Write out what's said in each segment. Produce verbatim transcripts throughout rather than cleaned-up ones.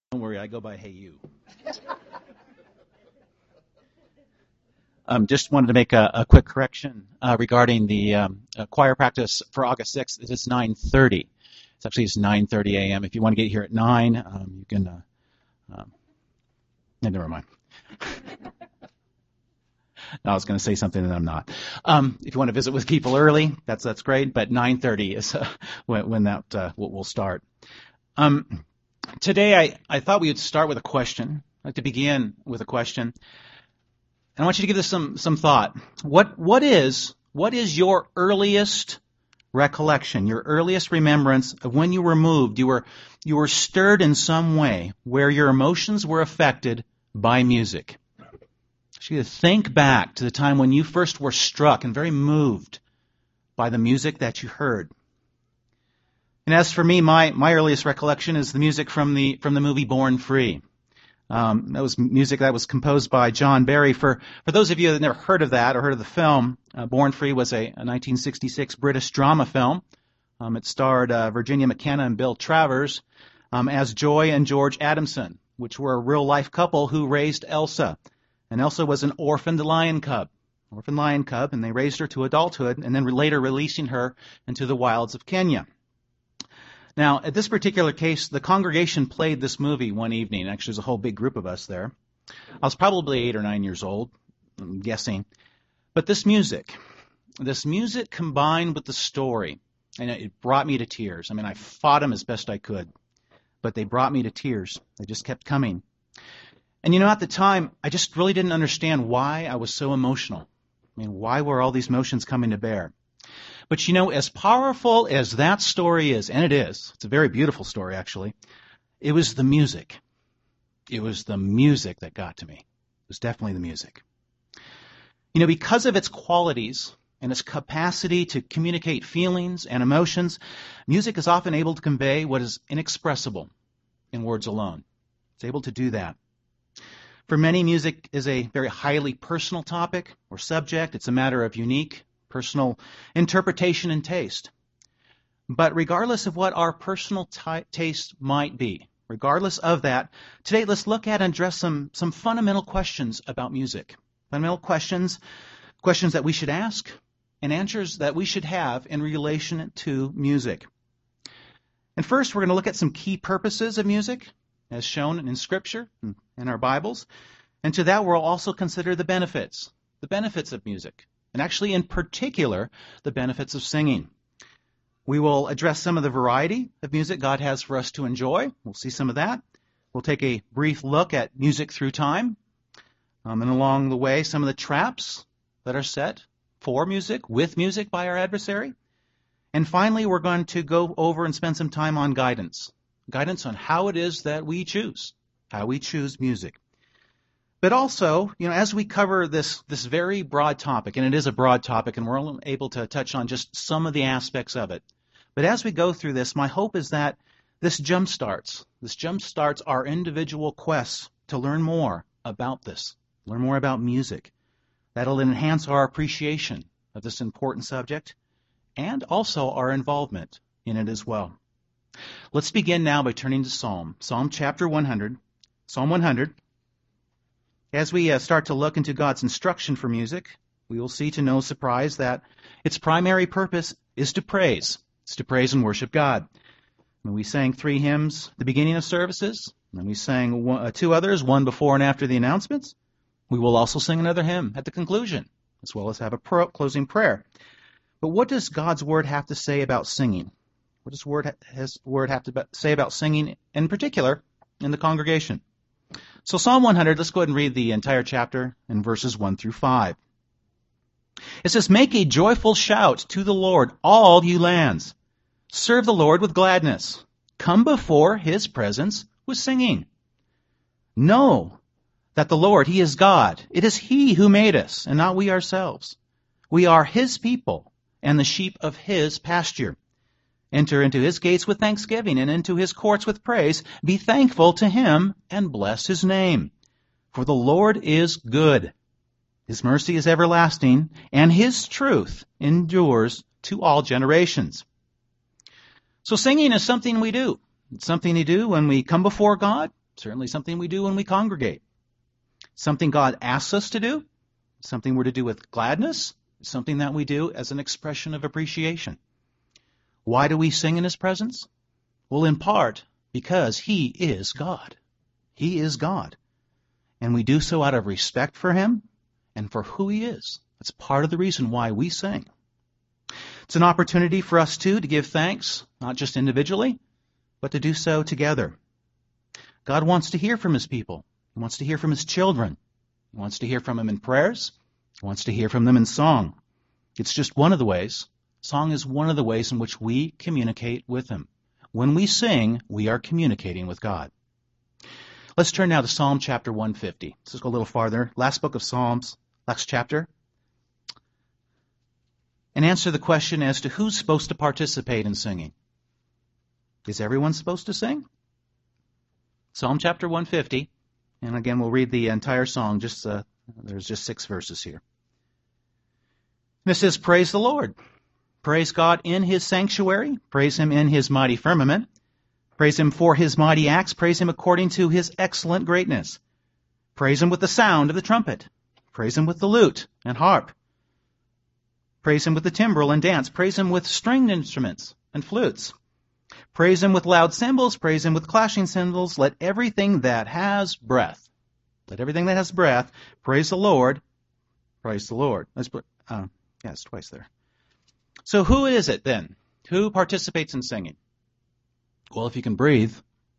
Don't worry, I go by Hey You. Um, just wanted to make a, a quick correction uh, regarding the um, uh, choir practice for August sixth. It is nine thirty. It's actually it's nine thirty a.m. If you want to get here at nine, um, you can. Uh, um, yeah, never mind. No, I was going to say something that I'm not. Um, if you want to visit with people early, that's that's great. But nine thirty is uh, when, when that uh, will, will start. Um, today, I, I thought we would start with a question. I'd like to begin with a question. And I want you to give this some, some thought. What what is what is your earliest recollection, your earliest remembrance of when you were moved, you were you were stirred in some way where your emotions were affected by music? I want you to think back to the time when you first were struck and very moved by the music that you heard. And as for me, my, my earliest recollection is the music from the from the movie Born Free. Um, that was music that was composed by John Barry. For for those of you that have never heard of that or heard of the film, uh, Born Free was a, a nineteen sixty-six British drama film. Um, it starred uh, Virginia McKenna and Bill Travers um, as Joy and George Adamson, which were a real-life couple who raised Elsa. And Elsa was an orphaned lion cub, orphaned lion cub, and they raised her to adulthood and then later releasing her into the wilds of Kenya. Now, at this particular case, the congregation played this movie one evening. Actually, there's a whole big group of us there. I was probably eight or nine years old, I'm guessing. But this music, this music combined with the story, and it brought me to tears. I mean, I fought them as best I could, but they brought me to tears. They just kept coming. And you know, at the time, I just really didn't understand why I was so emotional. I mean, why were all these emotions coming to bear? But you know, as powerful as that story is, and it is, it's a very beautiful story actually, it was the music. It was the music that got to me. It was definitely the music. You know, because of its qualities and its capacity to communicate feelings and emotions, music is often able to convey what is inexpressible in words alone. It's able to do that. For many, music is a very highly personal topic or subject. It's a matter of unique personal interpretation and taste. But regardless of what our personal t- taste might be, regardless of that, today let's look at and address some, some fundamental questions about music. Fundamental questions, questions that we should ask, and answers that we should have in relation to music. And first, we're going to look at some key purposes of music, as shown in Scripture and in our Bibles. And to that, we'll also consider the benefits, the benefits of music. And actually, in particular, the benefits of singing. We will address some of the variety of music God has for us to enjoy. We'll see some of that. We'll take a brief look at music through time. Um, and along the way, some of the traps that are set for music, with music by our adversary. And finally, we're going to go over and spend some time on guidance. Guidance on how it is that we choose, how we choose music. But also, you know, as we cover this this very broad topic, and it is a broad topic, and we're only able to touch on just some of the aspects of it. But as we go through this, my hope is that this jumpstarts, this jumpstarts our individual quests to learn more about this, learn more about music. That'll enhance our appreciation of this important subject, and also our involvement in it as well. Let's begin now by turning to Psalm, Psalm chapter one hundred, Psalm one hundred. As we uh, start to look into God's instruction for music, we will see to no surprise that its primary purpose is to praise. It's to praise and worship God. When we sang three hymns at the beginning of services, and we sang one, uh, two others, one before and after the announcements, we will also sing another hymn at the conclusion, as well as have a pro- closing prayer. But what does God's Word have to say about singing? What does Word ha- His Word have to say about singing, in particular, in the congregation? So Psalm one hundred, let's go ahead and read the entire chapter in verses one through five. It says, "Make a joyful shout to the Lord, all you lands. Serve the Lord with gladness. Come before His presence with singing. Know that the Lord, He is God. It is He who made us, and not we ourselves. We are His people and the sheep of His pasture. Enter into His gates with thanksgiving and into His courts with praise. Be thankful to Him and bless His name. For the Lord is good. His mercy is everlasting, and His truth endures to all generations." So singing is something we do. It's something we do when we come before God. Certainly something we do when we congregate. Something God asks us to do. Something we're to do with gladness. Something that we do as an expression of appreciation. Why do we sing in His presence? Well, in part, because He is God. He is God. And we do so out of respect for Him and for who He is. That's part of the reason why we sing. It's an opportunity for us, too, to give thanks, not just individually, but to do so together. God wants to hear from His people. He wants to hear from His children. He wants to hear from them in prayers. He wants to hear from them in song. It's just one of the ways. Song is one of the ways in which we communicate with Him. When we sing, we are communicating with God. Let's turn now to Psalm chapter one fifty. Let's go a little farther. Last book of Psalms, last chapter. And answer the question as to who's supposed to participate in singing. Is everyone supposed to sing? Psalm chapter one fifty. And again, we'll read the entire song. Just uh, there's just six verses here. And it says, praise the Lord. Praise God in His sanctuary. Praise Him in His mighty firmament. Praise Him for His mighty acts. Praise Him according to His excellent greatness. Praise Him with the sound of the trumpet. Praise Him with the lute and harp. Praise Him with the timbrel and dance. Praise Him with stringed instruments and flutes. Praise Him with loud cymbals. Praise Him with clashing cymbals. Let everything that has breath, let everything that has breath, praise the Lord. Praise the Lord. Let's put, uh, yeah, it's twice there. So who is it then? Who participates in singing? Well, if you can breathe,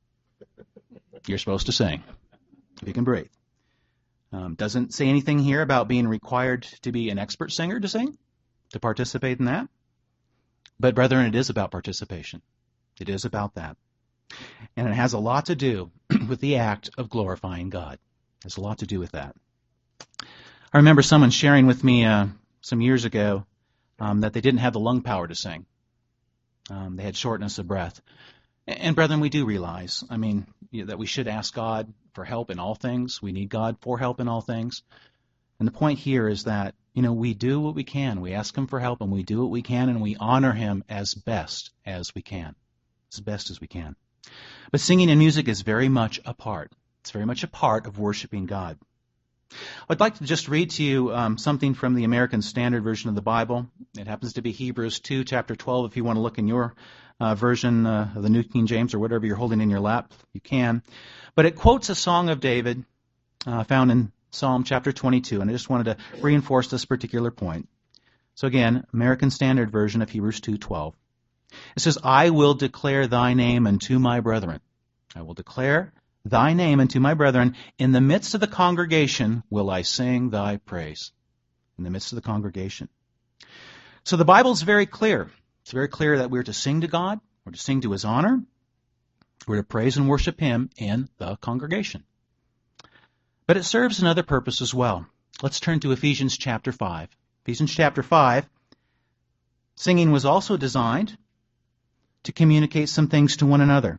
you're supposed to sing. If you can breathe. Um, doesn't say anything here about being required to be an expert singer to sing, to participate in that. But brethren, it is about participation. It is about that. And it has a lot to do with the act of glorifying God. It has a lot to do with that. I remember someone sharing with me uh, some years ago um, that they didn't have the lung power to sing. Um, they had shortness of breath. And, and brethren, we do realize, I mean, you know, that we should ask God for help in all things. We need God for help in all things. And the point here is that, you know, we do what we can. We ask Him for help, and we do what we can, and we honor Him as best as we can. As best as we can. But singing and music is very much a part. It's very much a part of worshiping God. I'd like to just read to you um, something from the American Standard Version of the Bible. It happens to be Hebrews two, chapter twelve. If you want to look in your uh, version uh, of the New King James or whatever you're holding in your lap, you can. But it quotes a song of David uh, found in Psalm chapter twenty-two, and I just wanted to reinforce this particular point. So again, American Standard Version of Hebrews two twelve. It says, I will declare thy name unto my brethren. I will declare thy name unto my brethren. In the midst of the congregation will I sing thy praise. In the midst of the congregation. So the Bible is very clear. It's very clear that we're to sing to God. We're to sing to His honor. We're to praise and worship Him in the congregation. But it serves another purpose as well. Let's turn to Ephesians chapter five. Ephesians chapter five. Singing was also designed to communicate some things to one another.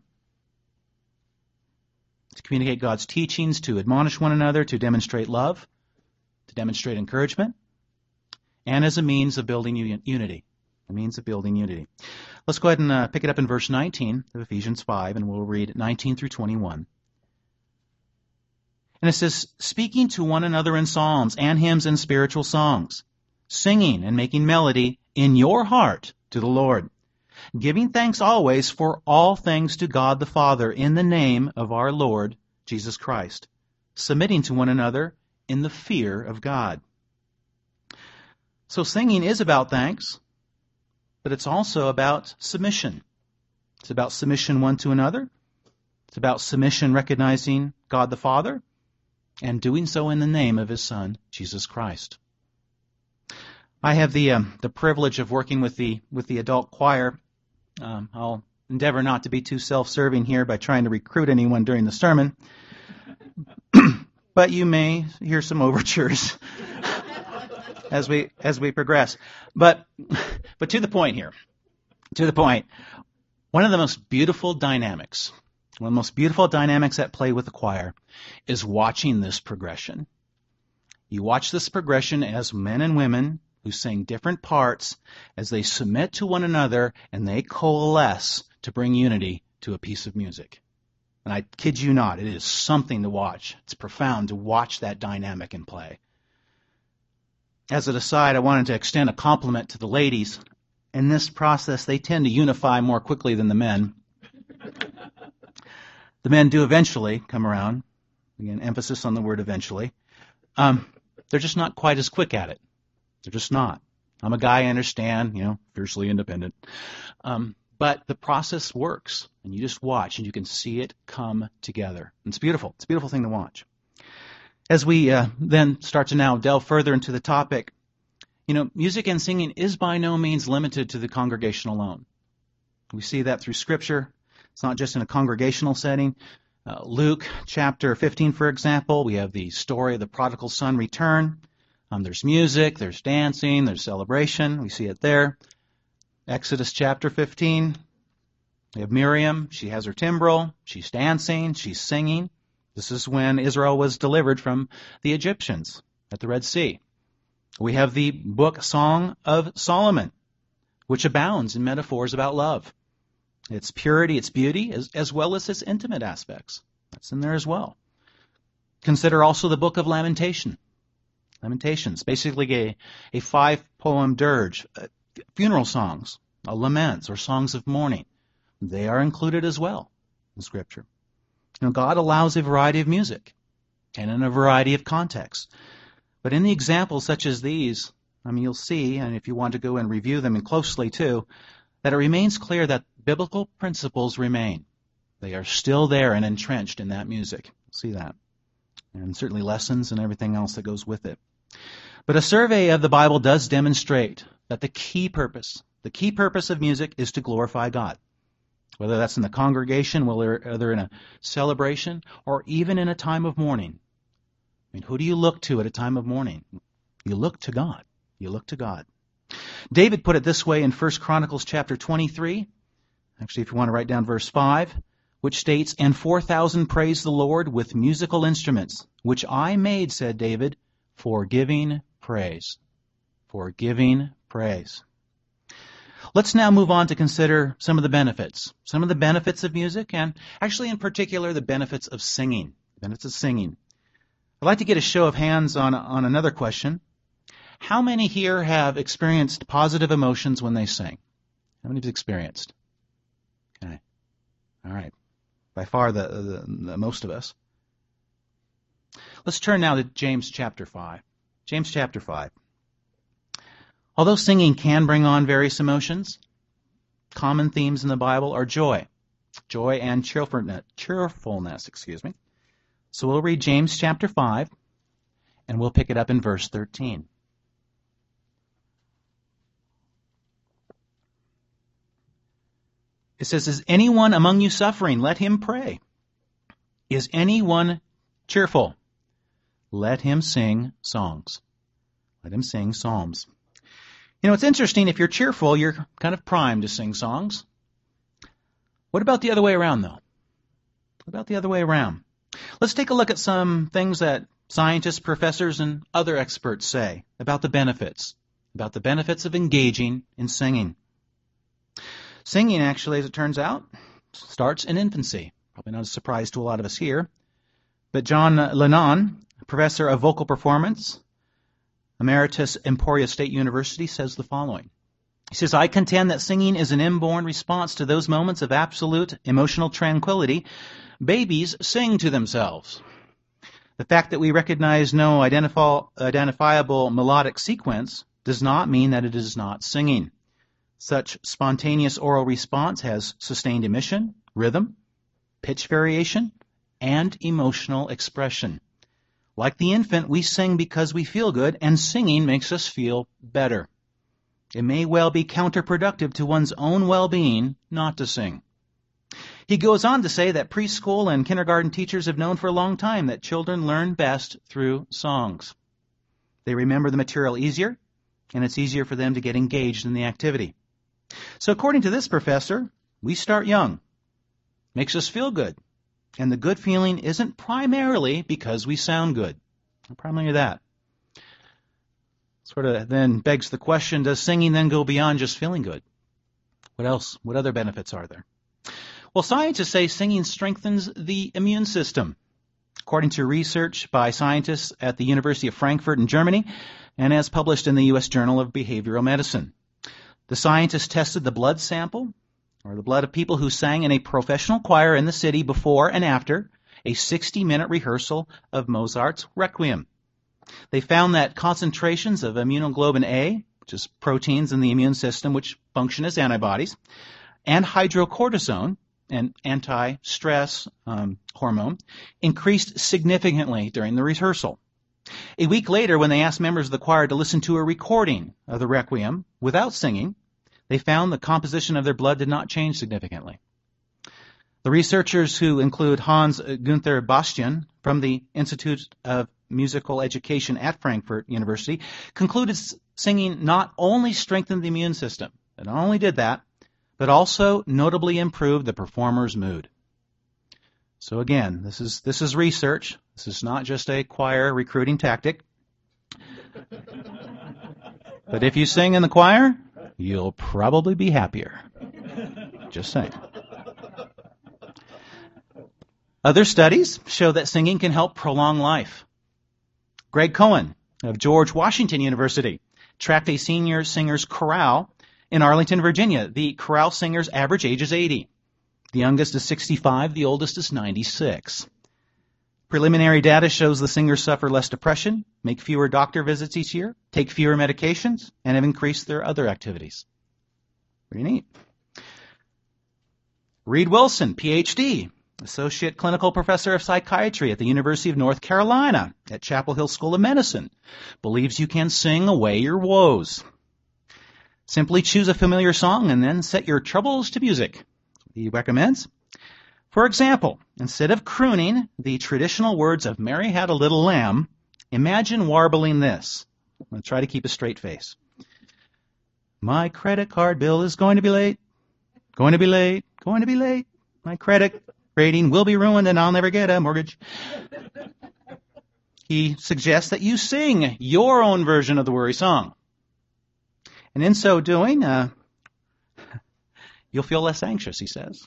To communicate God's teachings, to admonish one another, to demonstrate love, to demonstrate encouragement, and as a means of building unity. A means of building unity. Let's go ahead and uh, pick it up in verse nineteen of Ephesians five, and we'll read nineteen through twenty-one. And it says, speaking to one another in psalms and hymns and spiritual songs, singing and making melody in your heart to the Lord, giving thanks always for all things to God the Father in the name of our Lord Jesus Christ, submitting to one another in the fear of God. So singing is about thanks, but it's also about submission. It's about submission one to another. It's about submission recognizing God the Father and doing so in the name of His Son, Jesus Christ. I have the um, the privilege of working with the with the adult choir. Um, I'll endeavor not to be too self-serving here by trying to recruit anyone during the sermon, but you may hear some overtures as we as we progress. But but to the point here, to the point. One of the most beautiful dynamics, one of the most beautiful dynamics at play with the choir, is watching this progression. You watch this progression as men and women who sing different parts, as they submit to one another and they coalesce to bring unity to a piece of music. And I kid you not, it is something to watch. It's profound to watch that dynamic in play. As an aside, I wanted to extend a compliment to the ladies. In this process, they tend to unify more quickly than the men. The men do eventually come around. Again, emphasis on the word eventually. Um, they're just not quite as quick at it. They're just not. I'm a guy, I understand, you know, fiercely independent. Um, but the process works, and you just watch, and you can see it come together. And it's beautiful. It's a beautiful thing to watch. As we uh, then start to now delve further into the topic, you know, music and singing is by no means limited to the congregation alone. We see that through Scripture. It's not just in a congregational setting. Uh, Luke chapter fifteen, for example, we have the story of the prodigal son return. Um, there's music, there's dancing, there's celebration. We see it there. Exodus chapter fifteen, we have Miriam. She has her timbrel. She's dancing. She's singing. This is when Israel was delivered from the Egyptians at the Red Sea. We have the book Song of Solomon, which abounds in metaphors about love. Its purity, its beauty, as, as well as its intimate aspects. That's in there as well. Consider also the book of Lamentation. Lamentations, basically a, a five-poem dirge, uh, funeral songs, uh, laments, or songs of mourning. They are included as well in Scripture. You know, God allows a variety of music and in a variety of contexts. But in the examples such as these, I mean, you'll see, and if you want to go and review them and closely too, that it remains clear that biblical principles remain. They are still there and entrenched in that music. See that. And certainly lessons and everything else that goes with it. But a survey of the Bible does demonstrate that the key purpose, the key purpose of music is to glorify God. Whether that's in the congregation, whether in a celebration, or even in a time of mourning. I mean, who do you look to at a time of mourning? You look to God. You look to God. David put it this way in First Chronicles chapter twenty-three. Actually, if you want to write down verse five, which states, "And four thousand praise the Lord with musical instruments, which I made," said David, "for giving praise." For giving praise. Let's now move on to consider some of the benefits. Some of the benefits of music, and actually in particular the benefits of singing. Benefits of singing. I'd like to get a show of hands on, on another question. How many here have experienced positive emotions when they sing? How many have experienced? Okay. All right. By far the, the, the most of us. Let's turn now to James chapter five. James chapter five. Although singing can bring on various emotions, common themes in the Bible are joy. Joy and cheerfulness, cheerfulness, excuse me. So we'll read James chapter five, and we'll pick it up in verse thirteen. It says, "Is anyone among you suffering? Let him pray. Is anyone cheerful? Let him sing songs." Let him sing psalms. You know, it's interesting. If you're cheerful, you're kind of primed to sing songs. What about the other way around, though? What about the other way around? Let's take a look at some things that scientists, professors, and other experts say about the benefits, about the benefits of engaging in singing. Singing, actually, as it turns out, starts in infancy. Probably not a surprise to a lot of us here. But John Lennon, professor of vocal performance, Emeritus Emporia State University, says the following. He says, "I contend that singing is an inborn response to those moments of absolute emotional tranquility. Babies sing to themselves. The fact that we recognize no identifiable melodic sequence does not mean that it is not singing. Such spontaneous oral response has sustained emission, rhythm, pitch variation, and emotional expression. Like the infant, we sing because we feel good, and singing makes us feel better. It may well be counterproductive to one's own well-being not to sing." He goes on to say that preschool and kindergarten teachers have known for a long time that children learn best through songs. They remember the material easier, and it's easier for them to get engaged in the activity. So according to this professor, we start young. Makes us feel good. And the good feeling isn't primarily because we sound good. Not primarily that. Sort of then begs the question, does singing then go beyond just feeling good? What else? What other benefits are there? Well, scientists say singing strengthens the immune system. According to research by scientists at the University of Frankfurt in Germany, and as published in the U S Journal of Behavioral Medicine. The scientists tested the blood sample, or the blood of people who sang in a professional choir in the city before and after a sixty-minute rehearsal of Mozart's Requiem. They found that concentrations of immunoglobulin A, which is proteins in the immune system which function as antibodies, and hydrocortisone, an anti-stress um, hormone, increased significantly during the rehearsal. A week later, when they asked members of the choir to listen to a recording of the Requiem without singing, they found the composition of their blood did not change significantly. The researchers, who include Hans Gunther Bastian from the Institute of Musical Education at Frankfurt University, concluded singing not only strengthened the immune system, it not only did that, but also notably improved the performer's mood. So again, this is this is research. This is not just a choir recruiting tactic. But if you sing in the choir, you'll probably be happier. Just saying. Other studies show that singing can help prolong life. Greg Cohen of George Washington University tracked a senior singers chorale in Arlington, Virginia. The chorale singers' average age is eighty. The youngest is sixty-five, the oldest is ninety-six. Preliminary data shows the singers suffer less depression, make fewer doctor visits each year, take fewer medications, and have increased their other activities. Pretty neat. Reed Wilson, P H D, Associate Clinical Professor of Psychiatry at the University of North Carolina at Chapel Hill School of Medicine, believes you can sing away your woes. Simply choose a familiar song and then set your troubles to music. He recommends. For example, instead of crooning the traditional words of Mary Had a Little Lamb, imagine warbling this. I'm going to try to keep a straight face. My credit card bill is going to be late, going to be late, going to be late. My credit rating will be ruined and I'll never get a mortgage. He suggests that you sing your own version of the worry song. And in so doing, uh, you'll feel less anxious, he says.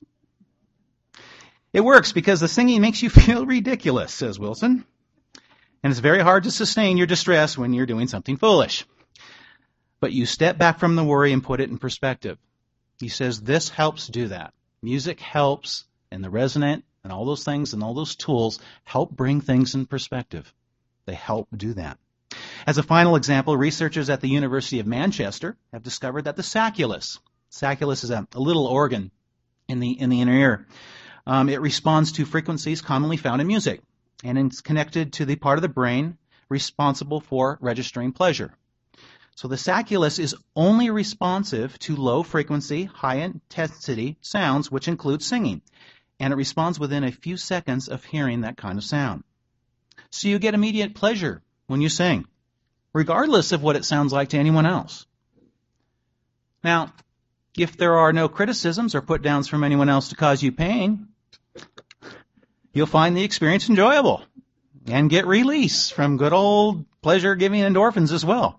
It works because the singing makes you feel ridiculous, says Wilson. And it's very hard to sustain your distress when you're doing something foolish. But you step back from the worry and put it in perspective. He says this helps do that. Music helps, and the resonant and all those things and all those tools help bring things in perspective. They help do that. As a final example, researchers at the University of Manchester have discovered that the sacculus, sacculus is a, a little organ in the in the inner ear. Um, it responds to frequencies commonly found in music, and it's connected to the part of the brain responsible for registering pleasure. So the sacculus is only responsive to low-frequency, high-intensity sounds, which include singing, and it responds within a few seconds of hearing that kind of sound. So you get immediate pleasure when you sing, regardless of what it sounds like to anyone else. Now, if there are no criticisms or put-downs from anyone else to cause you pain, you'll find the experience enjoyable and get release from good old pleasure-giving endorphins as well.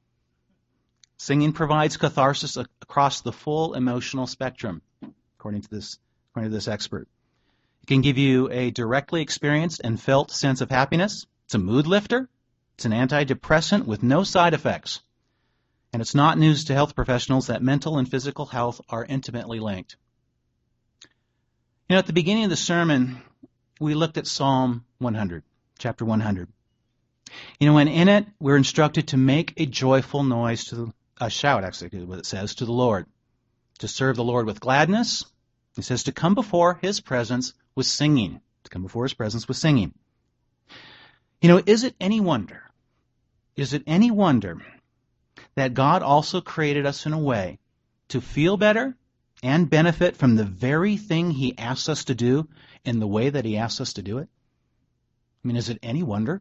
Singing provides catharsis across the full emotional spectrum, according to this, according to this expert. It can give you a directly experienced and felt sense of happiness. It's a mood lifter. It's an antidepressant with no side effects. And it's not news to health professionals that mental and physical health are intimately linked. You know, at the beginning of the sermon, we looked at Psalm one hundred, chapter one hundred. You know, and in it, we're instructed to make a joyful noise, to the, a shout, actually, is what it says, to the Lord. To serve the Lord with gladness. It says to come before His presence with singing. To come before His presence with singing. You know, is it any wonder, is it any wonder that God also created us in a way to feel better and benefit from the very thing He asks us to do in the way that He asks us to do it? I mean, is it any wonder?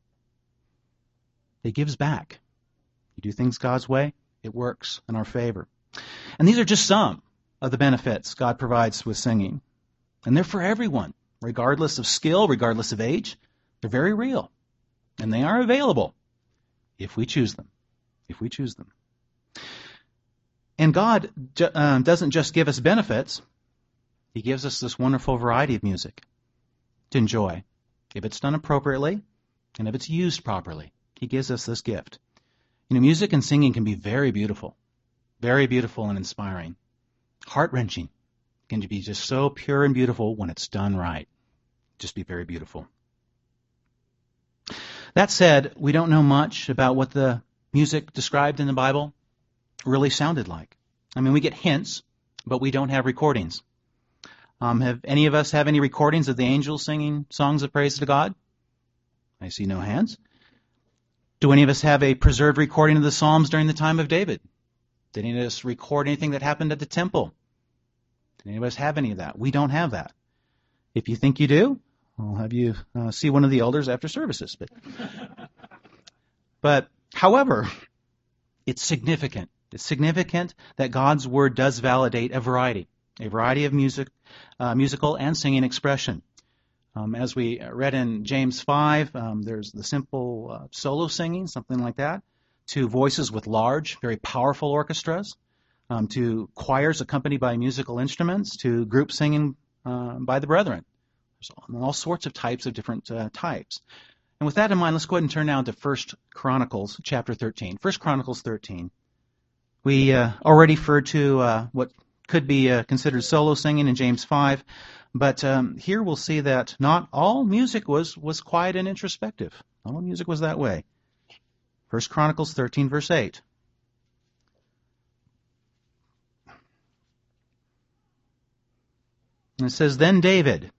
It gives back. You do things God's way, it works in our favor. And these are just some of the benefits God provides with singing. And they're for everyone, regardless of skill, regardless of age. They're very real. And they are available if we choose them. If we choose them. And God uh, doesn't just give us benefits. He gives us this wonderful variety of music to enjoy, if it's done appropriately and if it's used properly. He gives us this gift. You know, music and singing can be very beautiful, very beautiful and inspiring, heart-wrenching. It can be just so pure and beautiful when it's done right. Just be very beautiful. That said, we don't know much about what the music described in the Bible really sounded like. I mean, we get hints, but we don't have recordings. Um, have any of us have any recordings of the angels singing songs of praise to God? I see no hands. Do any of us have a preserved recording of the Psalms during the time of David? Did any of us record anything that happened at the temple? Did any of us have any of that? We don't have that. If you think you do, I'll have you uh, see one of the elders after services. But, but however, it's significant. It's significant that God's Word does validate a variety, a variety of music, uh, musical and singing expression. Um, as we read in James five, um, there's the simple uh, solo singing, something like that, to voices with large, very powerful orchestras, um, to choirs accompanied by musical instruments, to group singing uh, by the brethren. There's all sorts of types of different uh, types. And with that in mind, let's go ahead and turn now to First Chronicles chapter thirteen. First Chronicles thirteen. We uh, already referred to uh, what could be uh, considered solo singing in James five, but um, here we'll see that not all music was, was quiet and introspective. Not all music was that way. First Chronicles thirteen, verse eight. And it says, Then David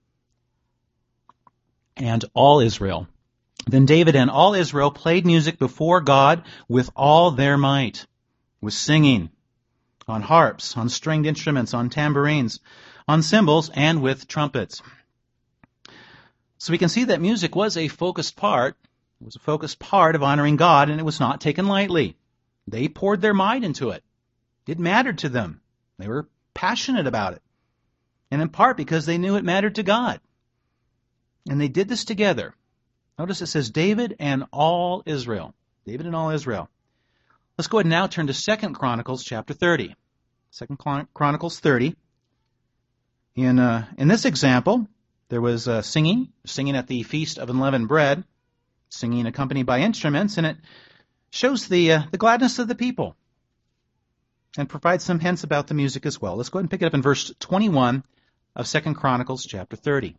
and all Israel. Then David and all Israel played music before God with all their might, with singing, on harps, on stringed instruments, on tambourines, on cymbals, and with trumpets. So we can see that music was a focused part. It was a focused part of honoring God, and it was not taken lightly. They poured their might into it. It mattered to them. They were passionate about it. And in part because they knew it mattered to God. And they did this together. Notice it says David and all Israel. David and all Israel. Let's go ahead and now turn to Second Chronicles chapter thirty. Second Chronicles thirty. In uh, in this example, there was uh, singing, singing at the Feast of Unleavened Bread, singing accompanied by instruments, and it shows the uh, the gladness of the people and provides some hints about the music as well. Let's go ahead and pick it up in verse twenty-one of Second Chronicles chapter thirty.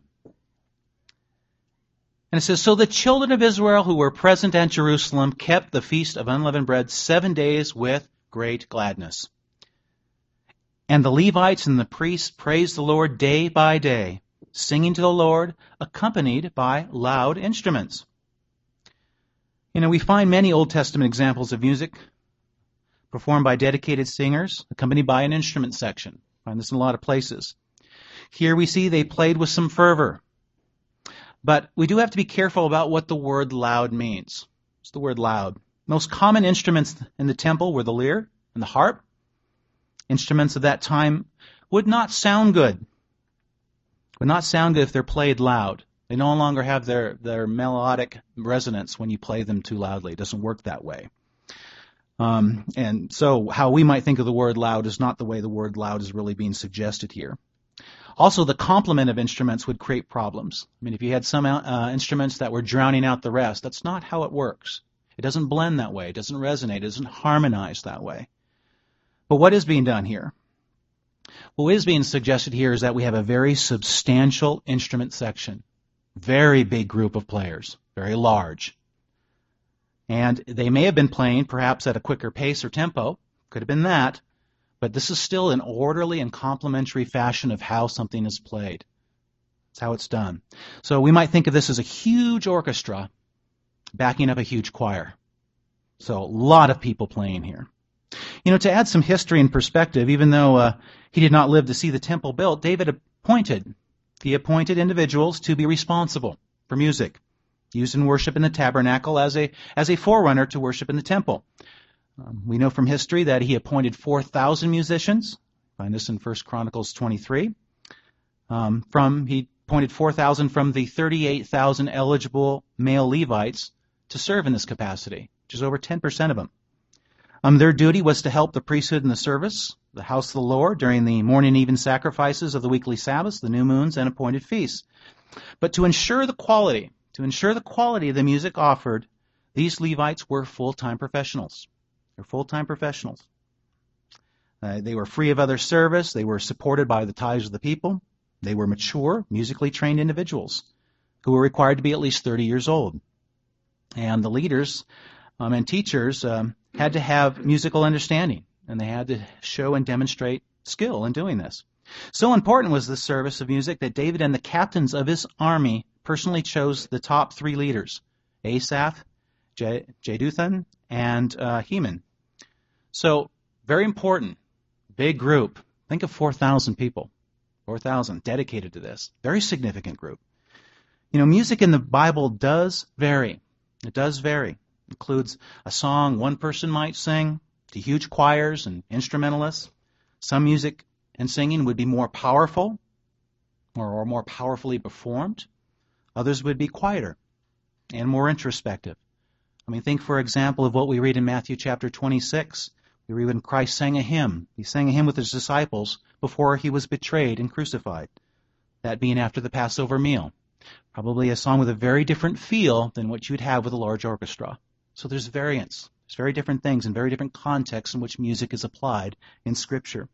And it says, So the children of Israel who were present at Jerusalem kept the Feast of Unleavened Bread seven days with great gladness. And the Levites and the priests praised the Lord day by day, singing to the Lord, accompanied by loud instruments. You know, we find many Old Testament examples of music performed by dedicated singers, accompanied by an instrument section. Find this in a lot of places. Here we see they played with some fervor. But we do have to be careful about what the word loud means. What's the word loud? Most common instruments in the temple were the lyre and the harp. Instruments of that time would not sound good. Would not sound good if they're played loud. They no longer have their, their melodic resonance when you play them too loudly. It doesn't work that way. Um, and so how we might think of the word loud is not the way the word loud is really being suggested here. Also, the complement of instruments would create problems. I mean, if you had some uh, instruments that were drowning out the rest, that's not how it works. It doesn't blend that way. It doesn't resonate. It doesn't harmonize that way. But what is being done here? What is being suggested here is that we have a very substantial instrument section. Very big group of players. Very large. And they may have been playing perhaps at a quicker pace or tempo. Could have been that. But this is still an orderly and complementary fashion of how something is played. That's how it's done. So we might think of this as a huge orchestra backing up a huge choir. So a lot of people playing here. You know, to add some history and perspective, even though uh, he did not live to see the temple built, David appointed the appointed individuals to be responsible for music, used in worship in the tabernacle as a as a forerunner to worship in the temple. Um, we know from history that he appointed four thousand musicians. Find this in First Chronicles twenty-three. Um, from he appointed four thousand from the thirty-eight thousand eligible male Levites to serve in this capacity, which is over ten percent of them. Um, their duty was to help the priesthood in the service, the house of the Lord, during the morning and evening sacrifices of the weekly Sabbaths, the new moons, and appointed feasts. But to ensure the quality, to ensure the quality of the music offered, these Levites were full-time professionals. They're full-time professionals. Uh, they were free of other service. They were supported by the tithes of the people. They were mature, musically trained individuals who were required to be at least thirty years old. And the leaders um, and teachers um, had to have musical understanding, and they had to show and demonstrate skill in doing this. So important was this service of music that David and the captains of his army personally chose the top three leaders, Asaph, J- Jeduthun, and uh, Heman. So, very important, big group. Think of four thousand people, four thousand dedicated to this. Very significant group. You know, music in the Bible does vary. It does vary. It includes a song one person might sing to huge choirs and instrumentalists. Some music and singing would be more powerful or, or more powerfully performed. Others would be quieter and more introspective. I mean, think, for example, of what we read in Matthew chapter twenty-six. We read when Christ sang a hymn. He sang a hymn with his disciples before he was betrayed and crucified, that being after the Passover meal. Probably a song with a very different feel than what you'd have with a large orchestra. So there's variance. There's very different things and very different contexts in which music is applied in Scripture.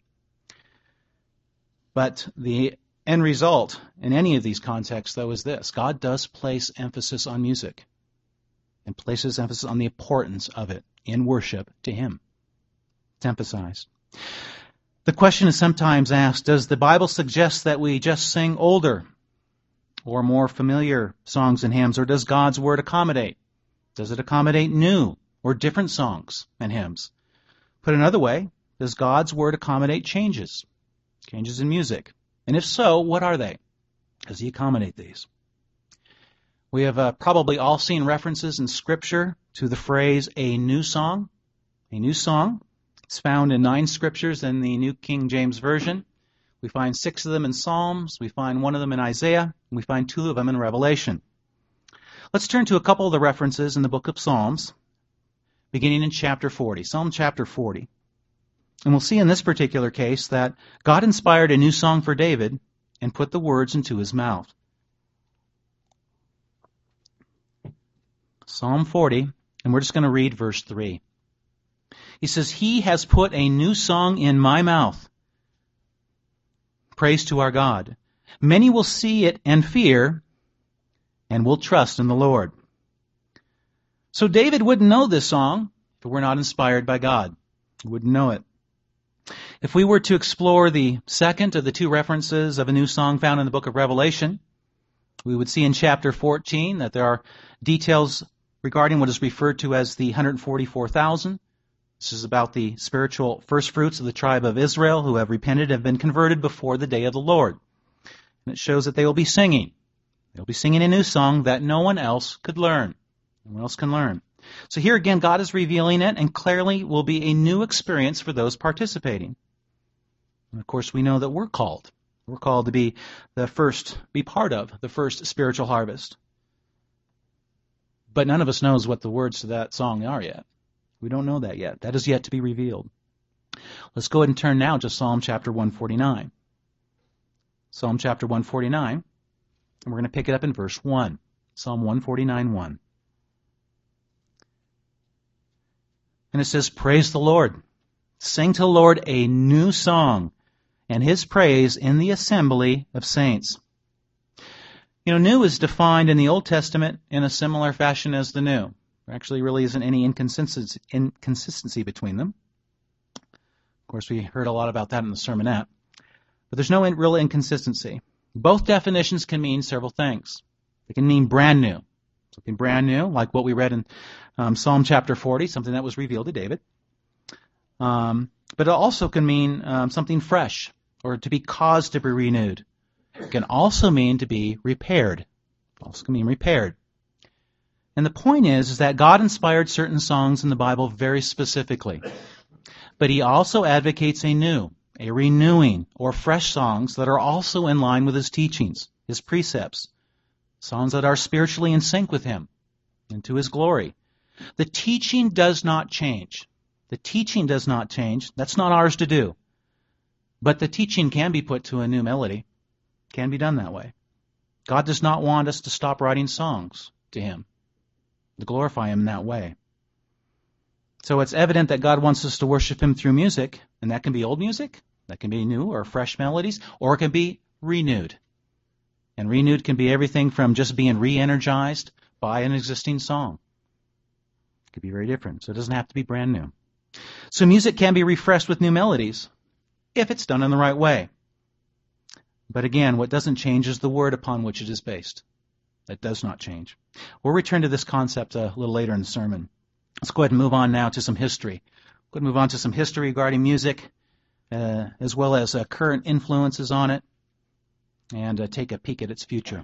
But the end result in any of these contexts, though, is this. God does place emphasis on music and places emphasis on the importance of it in worship to Him. It's emphasized. The question is sometimes asked, does the Bible suggest that we just sing older or more familiar songs and hymns, or does God's Word accommodate? Does it accommodate new or different songs and hymns? Put another way, does God's Word accommodate changes? Changes in music. And if so, what are they? Does He accommodate these? We have uh, probably all seen references in Scripture to the phrase, a new song. A new song. It's found in nine Scriptures in the New King James Version. We find six of them in Psalms. We find one of them in Isaiah. And we find two of them in Revelation. Let's turn to a couple of the references in the book of Psalms, beginning in chapter forty. Psalm chapter forty. And we'll see in this particular case that God inspired a new song for David and put the words into his mouth. Psalm forty, and we're just going to read verse three. He says, He has put a new song in my mouth. Praise to our God. Many will see it and fear, and will trust in the Lord. So David wouldn't know this song if it were not inspired by God. He wouldn't know it. If we were to explore the second of the two references of a new song found in the book of Revelation, we would see in chapter fourteen that there are details regarding what is referred to as the one hundred forty-four thousand. This is about the spiritual first fruits of the tribe of Israel who have repented and have been converted before the day of the Lord. And it shows that they will be singing. They'll be singing a new song that no one else could learn. No one else can learn. So here again, God is revealing it, and clearly will be a new experience for those participating. And of course, we know that we're called. We're called to be the first, be part of the first spiritual harvest. But none of us knows what the words to that song are yet. We don't know that yet. That is yet to be revealed. Let's go ahead and turn now to Psalm chapter one forty-nine. Psalm chapter one forty-nine, and we're going to pick it up in verse one. Psalm one forty-nine, one. And it says, Praise the Lord. Sing to the Lord a new song, and His praise in the assembly of saints. You know, new is defined in the Old Testament in a similar fashion as the new. There actually really isn't any inconsistency, inconsistency between them. Of course, we heard a lot about that in the sermonette. But there's no real inconsistency. Both definitions can mean several things. They can mean brand new. Something brand new, like what we read in um, Psalm chapter forty, something that was revealed to David. Um, but it also can mean um, something fresh, or to be caused to be renewed. It can also mean to be repaired. It also can mean repaired. And the point is, is that God inspired certain songs in the Bible very specifically. But He also advocates a new, a renewing, or fresh songs that are also in line with His teachings, His precepts. Songs that are spiritually in sync with Him and to His glory. The teaching does not change. The teaching does not change. That's not ours to do. But the teaching can be put to a new melody. Can be done that way. God does not want us to stop writing songs to Him, to glorify Him in that way. So it's evident that God wants us to worship Him through music, and that can be old music, that can be new or fresh melodies, or it can be renewed. And renewed can be everything from just being re-energized by an existing song. It could be very different, so it doesn't have to be brand new. So music can be refreshed with new melodies if it's done in the right way. But again, what doesn't change is the word upon which it is based. That does not change. We'll return to this concept a little later in the sermon. Let's go ahead and move on now to some history. Go ahead and move on to some history regarding music, uh, as well as uh, current influences on it, and uh, take a peek at its future.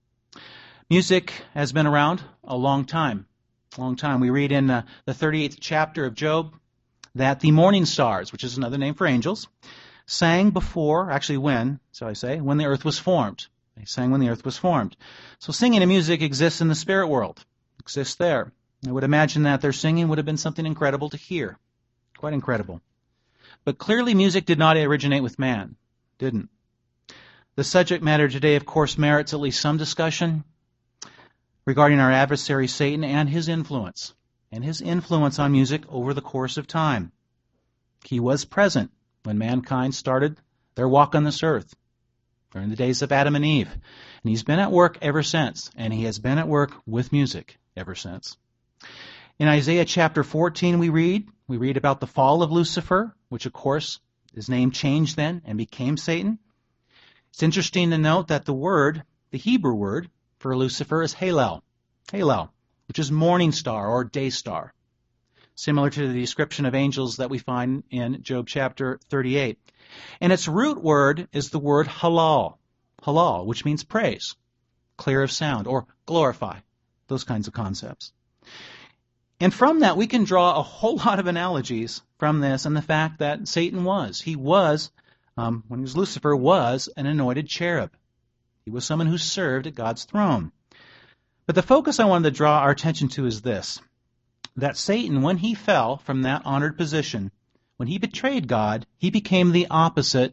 Music has been around a long time. A long time. We read in uh, the thirty-eighth chapter of Job that the morning stars, which is another name for angels, sang before, actually when, so I say, when the earth was formed. They sang when the earth was formed. So singing and music exists in the spirit world, exists there. I would imagine that their singing would have been something incredible to hear. Quite incredible. But clearly music did not originate with man. Didn't. The subject matter today, of course, merits at least some discussion regarding our adversary Satan and his influence, and his influence on music over the course of time. He was present when mankind started their walk on this earth, during the days of Adam and Eve. And he's been at work ever since, and he has been at work with music ever since. In Isaiah chapter fourteen we read, we read about the fall of Lucifer, which of course his name changed then and became Satan. It's interesting to note that the word, the Hebrew word for Lucifer is Halel, Halel, which is morning star or day star, similar to the description of angels that we find in Job chapter thirty-eight. And its root word is the word halal, halal, which means praise, clear of sound, or glorify, those kinds of concepts. And from that, we can draw a whole lot of analogies from this and the fact that Satan was. He was, um, when he was Lucifer, was an anointed cherub. He was someone who served at God's throne. But the focus I wanted to draw our attention to is this, that Satan, when he fell from that honored position, when he betrayed God, he became the opposite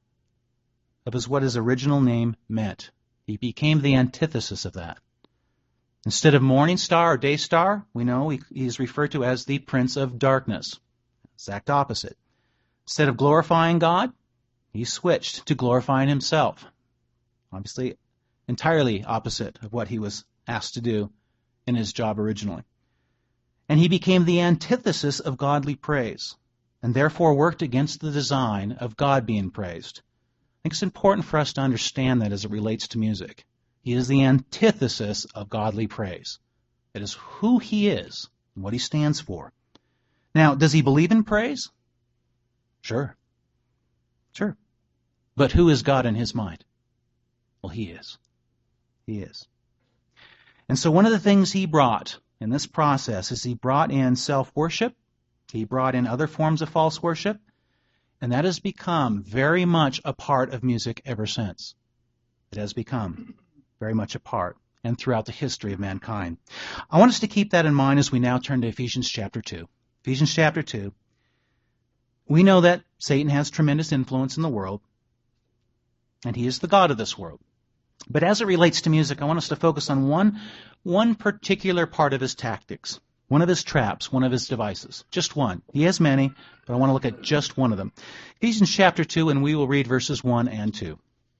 of his, what his original name meant. He became the antithesis of that. Instead of morning star or day star, we know he, he is referred to as the prince of darkness. Exact opposite. Instead of glorifying God, he switched to glorifying himself. Obviously, entirely opposite of what he was asked to do in his job originally. And he became the antithesis of godly praise, and therefore worked against the design of God being praised. I think it's important for us to understand that as it relates to music. He is the antithesis of godly praise. It is who he is and what he stands for. Now, does he believe in praise? Sure. Sure. But who is God in his mind? Well, he is. He is. And so one of the things he brought in this process is he brought in self-worship. He brought in other forms of false worship. And that has become very much a part of music ever since. It has become very much a part, and throughout the history of mankind. I want us to keep that in mind as we now turn to Ephesians chapter two. Ephesians chapter two. We know that Satan has tremendous influence in the world, and he is the god of this world. But as it relates to music, I want us to focus on one, one particular part of his tactics, one of his traps, one of his devices. Just one. He has many, but I want to look at just one of them. Ephesians chapter two, and we will read verses one and two.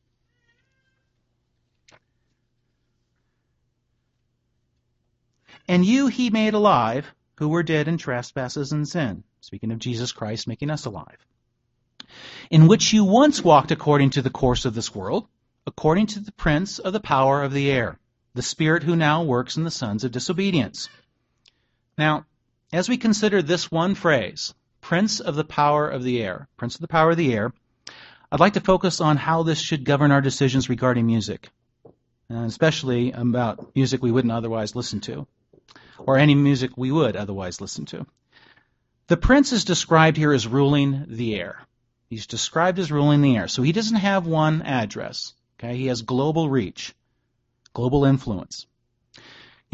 And you he made alive, who were dead in trespasses and sin. Speaking of Jesus Christ making us alive. In which you once walked according to the course of this world, according to the prince of the power of the air, the spirit who now works in the sons of disobedience. Now, as we consider this one phrase, prince of the power of the air, prince of the power of the air, I'd like to focus on how this should govern our decisions regarding music, and especially about music we wouldn't otherwise listen to, or any music we would otherwise listen to. The prince is described here as ruling the air. He's described as ruling the air. So he doesn't have one address. Okay, he has global reach, global influence.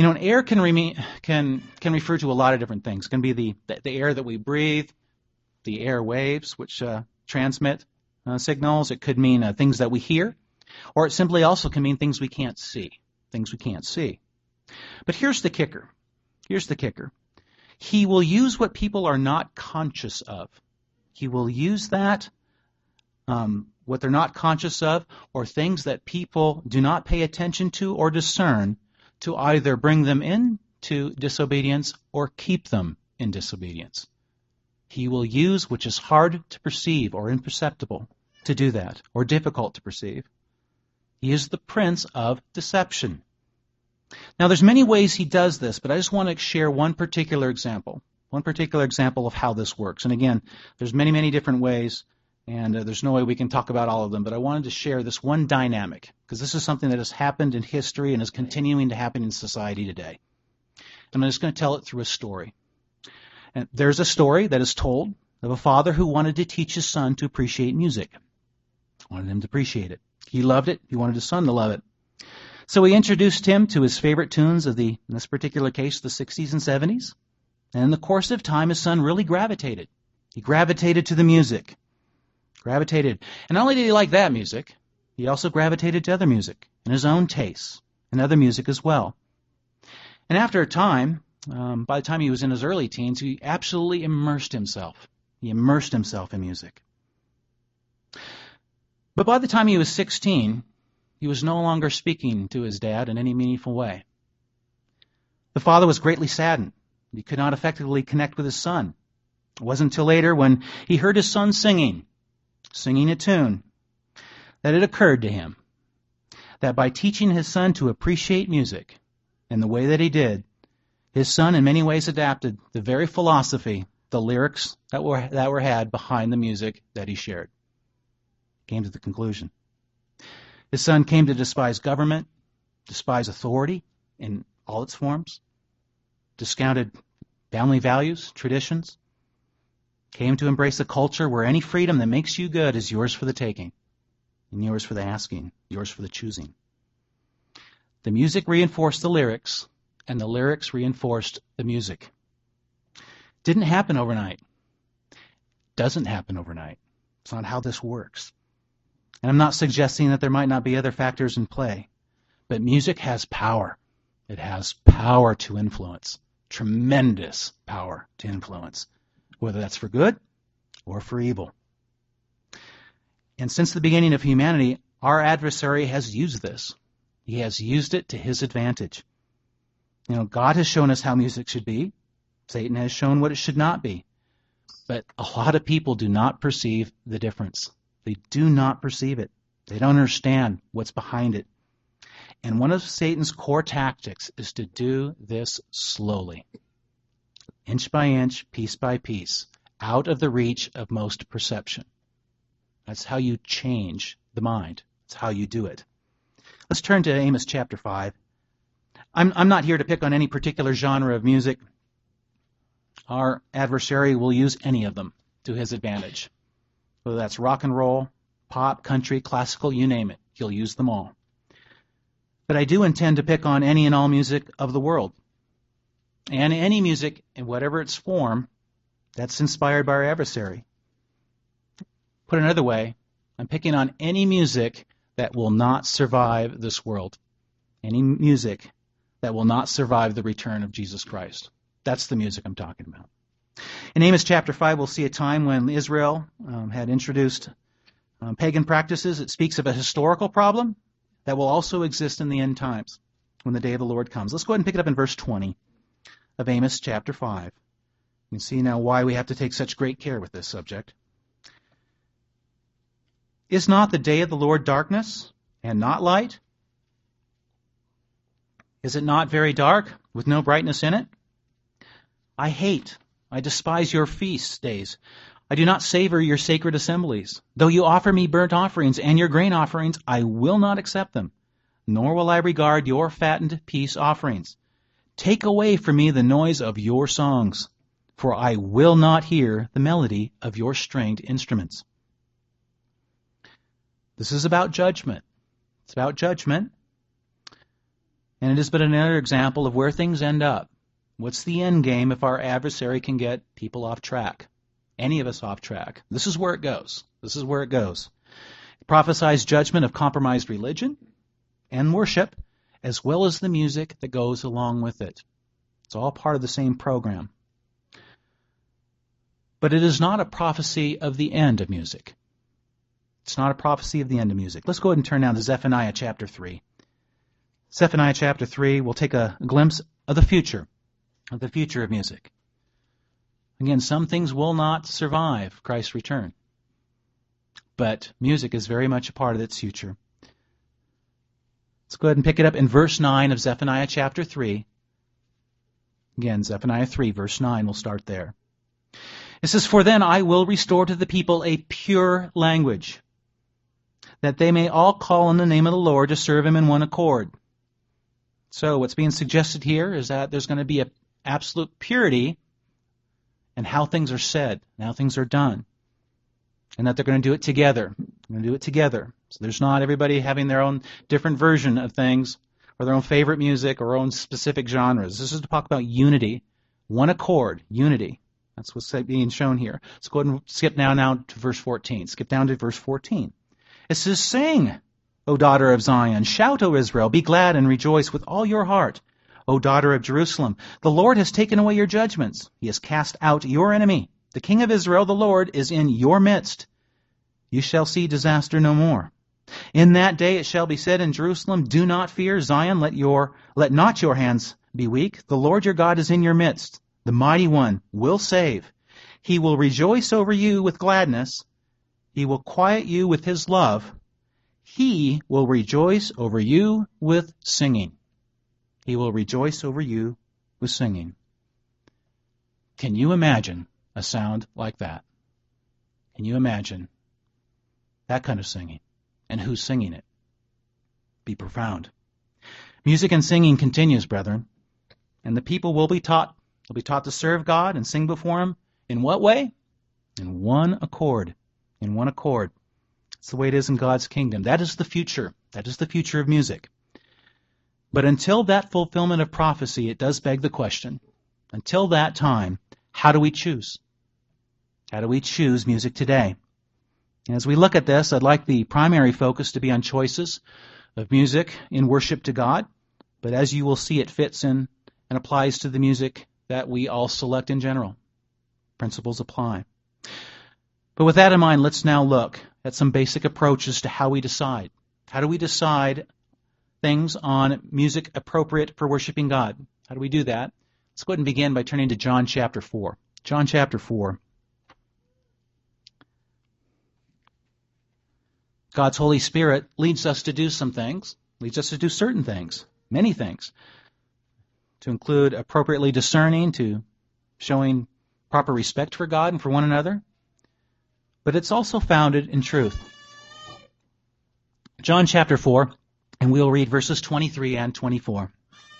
You know, an air can, remain, can, can refer to a lot of different things. It can be the, the, the air that we breathe, the air waves, which uh, transmit uh, signals. It could mean uh, things that we hear, or it simply also can mean things we can't see, things we can't see. But here's the kicker. Here's the kicker. He will use what people are not conscious of. He will use that, um, what they're not conscious of, or things that people do not pay attention to or discern, to either bring them into disobedience or keep them in disobedience. He will use which is hard to perceive or imperceptible to do that, or difficult to perceive. He is the prince of deception. Now, there's many ways he does this, but I just want to share one particular example, one particular example of how this works. And again, there's many, many different ways, and uh, there's no way we can talk about all of them, but I wanted to share this one dynamic, because this is something that has happened in history and is continuing to happen in society today. And I'm just going to tell it through a story. And there's a story that is told of a father who wanted to teach his son to appreciate music. Wanted him to appreciate it. He loved it. He wanted his son to love it. So he introduced him to his favorite tunes of the, in this particular case, the sixties and seventies. And in the course of time, his son really gravitated. He gravitated to the music. Gravitated. And not only did he like that music, he also gravitated to other music and his own tastes and other music as well. And after a time, um, by the time he was in his early teens, he absolutely immersed himself. He immersed himself in music. But by the time he was sixteen, he was no longer speaking to his dad in any meaningful way. The father was greatly saddened. He could not effectively connect with his son. It wasn't until later, when he heard his son singing, singing a tune, that it occurred to him that by teaching his son to appreciate music in the way that he did, his son in many ways adapted the very philosophy, the lyrics that were that were had behind the music that he shared. Came to the conclusion. His son came to despise government, despise authority in all its forms, discounted family values, traditions, came to embrace a culture where any freedom that makes you good is yours for the taking, and yours for the asking, yours for the choosing. The music reinforced the lyrics, and the lyrics reinforced the music. Didn't happen overnight. Doesn't happen overnight. It's not how this works. And I'm not suggesting that there might not be other factors in play, but music has power. It has power to influence, tremendous power to influence, whether that's for good or for evil. And since the beginning of humanity, our adversary has used this. He has used it to his advantage. You know, God has shown us how music should be. Satan has shown what it should not be. But a lot of people do not perceive the difference. They do not perceive it. They don't understand what's behind it. And one of Satan's core tactics is to do this slowly, inch by inch, piece by piece, out of the reach of most perception. That's how you change the mind. That's how you do it. Let's turn to Amos chapter five. I'm, I'm not here to pick on any particular genre of music. Our adversary will use any of them to his advantage. Whether that's rock and roll, pop, country, classical, you name it. He'll use them all. But I do intend to pick on any and all music of the world. And any music, in whatever its form, that's inspired by our adversary. Put another way, I'm picking on any music that will not survive this world. Any music that will not survive the return of Jesus Christ. That's the music I'm talking about. In Amos chapter five, we'll see a time when Israel um, had introduced um, pagan practices. It speaks of a historical problem that will also exist in the end times when the day of the Lord comes. Let's go ahead and pick it up in verse twenty of Amos chapter five. You can see now why we have to take such great care with this subject. Is not the day of the Lord darkness and not light? Is it not very dark with no brightness in it? I hate, I despise your feast days. I do not savor your sacred assemblies. Though you offer me burnt offerings and your grain offerings, I will not accept them, nor will I regard your fattened peace offerings. Take away from me the noise of your songs, for I will not hear the melody of your stringed instruments. This is about judgment. It's about judgment. And it is but another example of where things end up. What's the end game if our adversary can get people off track? Any of us off track. This is where it goes. This is where it goes. It prophesies judgment of compromised religion and worship, as well as the music that goes along with it. It's all part of the same program. But it is not a prophecy of the end of music. It's not a prophecy of the end of music. Let's go ahead and turn now to Zephaniah chapter three. Zephaniah chapter three, we'll take a glimpse of the future, of the future of music. Again, some things will not survive Christ's return, but music is very much a part of its future. Let's go ahead and pick it up in verse nine of Zephaniah chapter three. Again, Zephaniah three, verse nine, we'll start there. It says, "For then I will restore to the people a pure language, that they may all call on the name of the Lord to serve him in one accord." So what's being suggested here is that there's going to be an absolute purity in how things are said, and how things are done, and that they're going to do it together. They're going to do it together. So there's not everybody having their own different version of things, or their own favorite music, or own specific genres. This is to talk about unity, one accord, unity. That's what's being shown here. Let's go ahead and skip now, now to verse fourteen. Skip down to verse fourteen. It says, "Sing, O daughter of Zion. Shout, O Israel. Be glad and rejoice with all your heart, O daughter of Jerusalem. The Lord has taken away your judgments. He has cast out your enemy. The King of Israel, the Lord, is in your midst. You shall see disaster no more. In that day it shall be said in Jerusalem, do not fear, Zion, let your let not your hands be weak. The Lord your God is in your midst. The mighty one will save. He will rejoice over you with gladness. He will quiet you with his love. He will rejoice over you with singing." He will rejoice over you with singing. Can you imagine a sound like that? Can you imagine that kind of singing? And who's singing it? Be profound. Music and singing continues, brethren. And the people will be taught, will be taught to serve God and sing before him. In what way? In one accord. In one accord. It's the way it is in God's kingdom. That is the future. That is the future of music. But until that fulfillment of prophecy, it does beg the question, until that time, how do we choose? How do we choose music today? And as we look at this, I'd like the primary focus to be on choices of music in worship to God. But as you will see, it fits in and applies to the music that we all select in general. Principles apply. But with that in mind, let's now look at some basic approaches to how we decide. How do we decide things on music appropriate for worshiping God? How do we do that? Let's go ahead and begin by turning to John chapter four. John chapter four. God's Holy Spirit leads us to do some things, leads us to do certain things, many things, to include appropriately discerning, to showing proper respect for God and for one another. But it's also founded in truth. John chapter four, and we'll read verses twenty-three and twenty-four.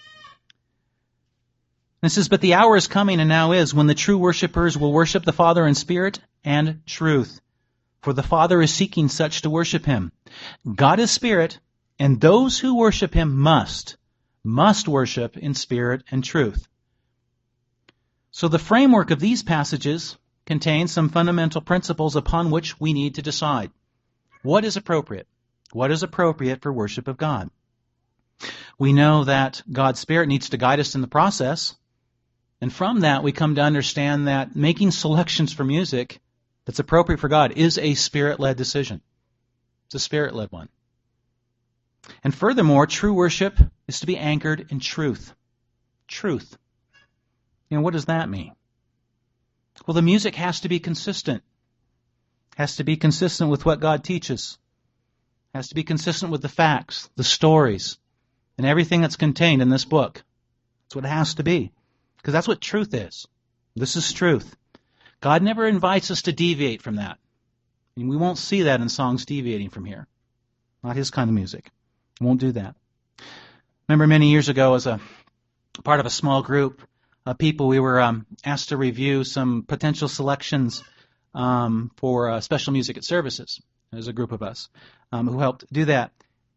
It says, "But the hour is coming, and now is, when the true worshipers will worship the Father in spirit and truth. For the Father is seeking such to worship him. God is spirit, and those who worship him must, must worship in spirit and truth." So the framework of these passages contains some fundamental principles upon which we need to decide. What is appropriate? What is appropriate for worship of God? We know that God's Spirit needs to guide us in the process. And from that, we come to understand that making selections for music that's appropriate for God is a Spirit-led decision. It's a Spirit-led one. And furthermore, true worship is to be anchored in truth. Truth. You know, what does that mean? Well, the music has to be consistent. Has to be consistent with what God teaches. Has to be consistent with the facts, the stories, and everything that's contained in this book. That's what it has to be. Because that's what truth is. This is truth. God never invites us to deviate from that. And we won't see that in songs deviating from here. Not his kind of music. We won't do that. Remember many years ago, as a part of a small group of people, we were um, asked to review some potential selections um, for uh, special music at services. There's a group of us um, who helped do that.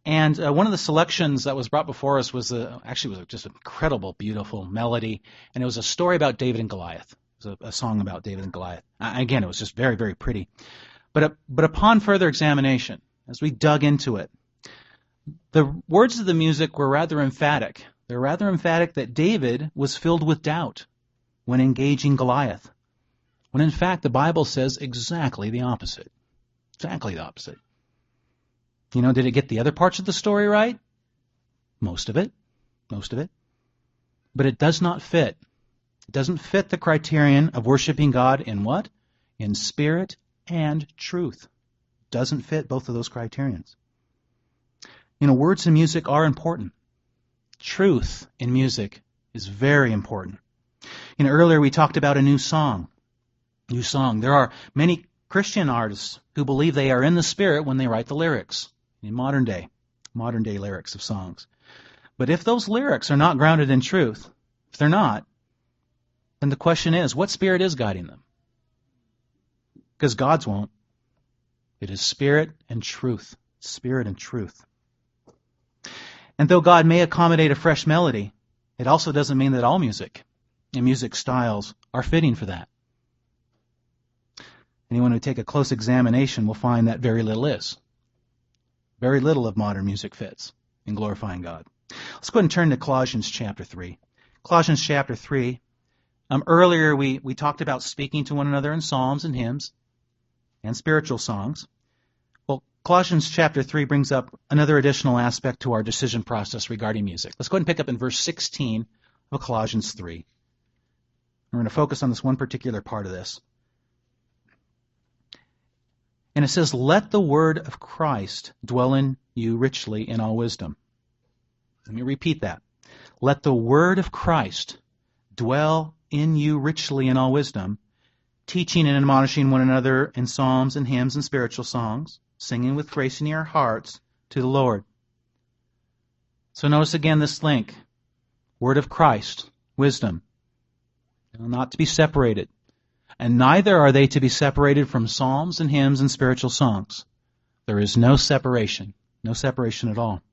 And uh, one of the selections that was brought before us was a, actually was just an incredible, beautiful melody, and it was a story about David and Goliath. It was a, a song about David and Goliath. Uh, again, it was just very, very pretty. But uh, but upon further examination, as we dug into it, the words of the music were rather emphatic. They're rather emphatic that David was filled with doubt when engaging Goliath, when in fact the Bible says exactly the opposite. Exactly the opposite. You know, did it get the other parts of the story right? Most of it. Most of it. But it does not fit. It doesn't fit the criterion of worshiping God in what? In spirit and truth. It doesn't fit both of those criterions. You know, words and music are important. Truth in music is very important. You know, earlier we talked about a new song. New song. There are many Christian artists who believe they are in the Spirit when they write the lyrics. In modern day, modern day lyrics of songs. But if those lyrics are not grounded in truth, if they're not, then the question is, what spirit is guiding them? Because God's won't. It is spirit and truth. Spirit and truth. And though God may accommodate a fresh melody, it also doesn't mean that all music and music styles are fitting for that. Anyone who take a close examination will find that very little is. Very little of modern music fits in glorifying God. Let's go ahead and turn to Colossians chapter three. Colossians chapter three. Um, earlier we, we talked about speaking to one another in psalms and hymns and spiritual songs. Well, Colossians chapter three brings up another additional aspect to our decision process regarding music. Let's go ahead and pick up in verse sixteen of Colossians three. We're going to focus on this one particular part of this. And it says, let the word of Christ dwell in you richly in all wisdom. Let me repeat that. Let the word of Christ dwell in you richly in all wisdom, teaching and admonishing one another in psalms and hymns and spiritual songs, singing with grace in your hearts to the Lord. So notice again this link. Word of Christ, wisdom. Not to be separated. And neither are they to be separated from psalms and hymns and spiritual songs. There is no separation, no separation at all.